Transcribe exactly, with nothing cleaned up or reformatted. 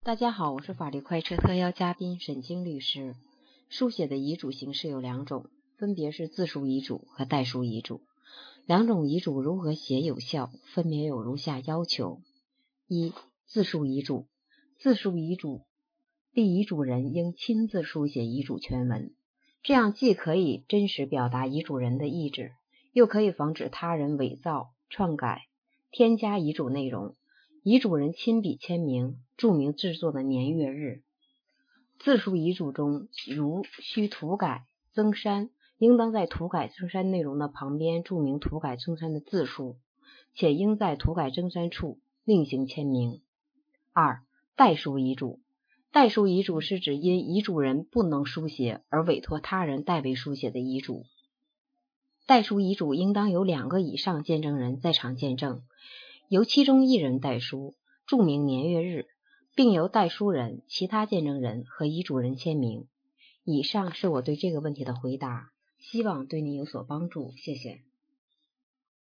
大家好，我是法律快车特邀嘉宾沈晶律师。书写的遗嘱形式有两种，分别是自书遗嘱和代书遗嘱。两种遗嘱如何写有效，分别有如下要求：一、自书遗嘱。自书遗嘱，立遗嘱人应亲自书写遗嘱全文，这样既可以真实表达遗嘱人的意志，又可以防止他人伪造、篡改、添加遗嘱内容。遗嘱人亲笔签名，注明制作的年月日。自书遗嘱中，如需涂改、增删，应当在涂改增删内容的旁边注明涂改增删的字数，且应在涂改增删处另行签名。二、代书遗嘱。代书遗嘱是指因遗嘱人不能书写而委托他人代为书写的遗嘱。代书遗嘱应当有两个以上见证人在场见证，由其中一人代书，注明年月日，并由代书人、其他见证人和遗嘱人签名。以上是我对这个问题的回答，希望对你有所帮助，谢谢。